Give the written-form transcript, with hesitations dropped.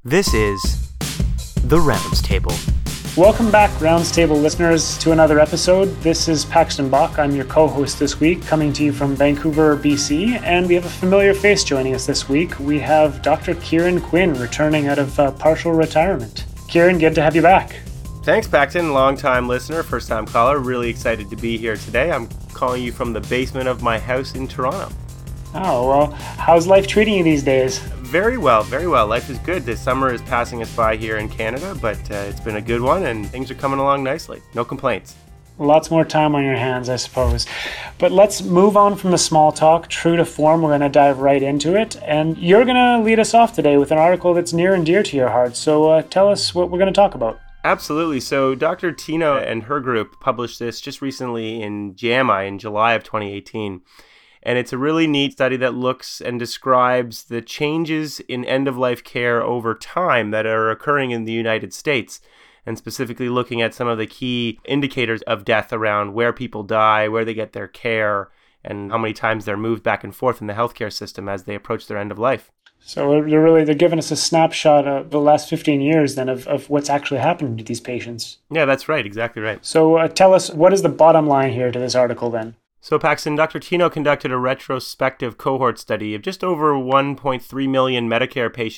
This is The Rounds Table. Welcome back, Rounds Table listeners, to another episode. This is Paxton Bach. I'm your co-host this week, coming to you from Vancouver, BC, and we have a familiar face joining us this week. We have Dr. Kieran Quinn returning out of partial retirement. Kieran, good to have you back. Thanks, Paxton. Long-time listener, first-time caller. Really excited to be here today. I'm calling you from the basement of my house in Toronto. Oh, well, how's life treating you these days? Very well, very well. Life is good. This summer is passing us by here in Canada, but it's been a good one and things are coming along nicely. No complaints. Lots more time on your hands, I suppose. But let's move on from the small talk. True to form, we're going to dive right into it. And you're going to lead us off today with an article that's near and dear to your heart. So tell us what we're going to talk about. Absolutely. So Dr. Tino and her group published this just recently in JAMA in July of 2018. And it's a really neat study that looks and describes the changes in end-of-life care over time that are occurring in the United States, and specifically looking at some of the key indicators of death around where people die, where they get their care, and how many times they're moved back and forth in the healthcare system as they approach their end of life. So they're giving us a snapshot of the last 15 years then of what's actually happening to these patients. Yeah, that's right. Exactly right. So tell us, what is the bottom line here to this article then? So Paxton, Dr. Tino conducted a retrospective cohort study of just over 1.3 million Medicare patients